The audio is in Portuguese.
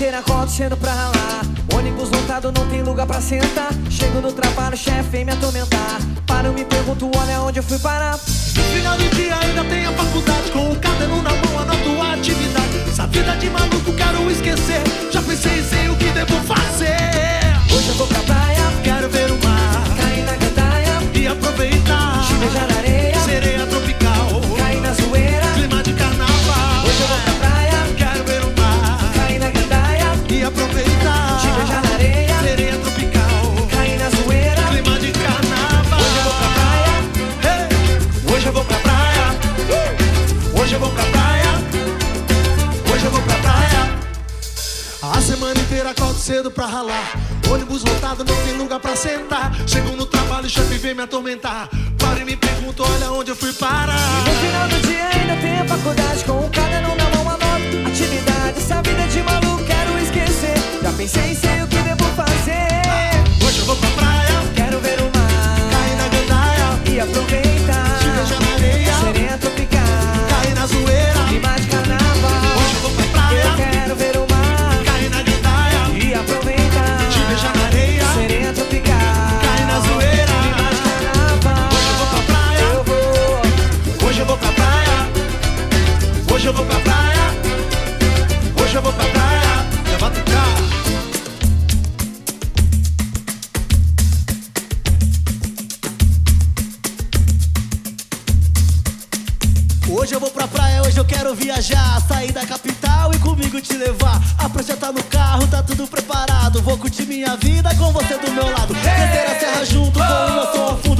inteira acordo cedo pra ralar. Ônibus lotado, não tem lugar pra sentar. Chego no trabalho, chefe vem me atormentar. Paro, me pergunto, olha onde eu fui parar. No final do dia ainda tem a faculdade. Com o caderno na mão, anoto a atividade. Essa vida de maluco quero esquecer. Já pensei e sei o que devo fazer. Hoje eu vou pra praia, quero ver o mar, cair na gandaia e aproveitar, te beijar na areia, sereia tropical, cair na zoeira, clima de carnaval. hoje eu vou pra praia, quero ver o mar, cair na gandaia e aproveitar, te beijar na areia, sereia tropical, cair na zoeira, clima de carnaval. hoje eu vou pra praia, hey! Hoje eu vou pra praia, hoje eu vou pra praia, hoje eu vou pra praia. A semana inteira acordo cedo pra ralar. Ônibus lotado, não tem lugar pra sentar. Chego no trabalho, o chefe vem me atormentar. Paro e me pergunto, olha onde eu fui parar. e no final do dia ainda tem a faculdade. Com o caderno na mão, anoto atividade. Essa vida de maluco quero esquecer. Já pensei e sei o que devo fazer. Hoje eu vou pra praia, Quero ver o mar, cair na gandaia, e aproveitar, te beijar na areia, sereia tropical, cair na zoeira. clima de carnaval. Hoje eu vou pra praia, Eu quero ver o mar, cair na gandaia, e aproveitar, te beijar na areia, sereia tropical, cair na zoeira. clima de carnaval. Hoje eu vou pra praia, Eu vou, hoje eu vou pra praia, hoje eu vou pra praia, hoje eu vou pra praia. Levanta o carro. Hoje eu vou pra praia, hoje eu quero viajar. Sair da capital e comigo te levar. A prancha tá no carro, tá tudo preparado. Vou curtir minha vida com você do meu lado. Descer a serra junto com o meu som ao fundo.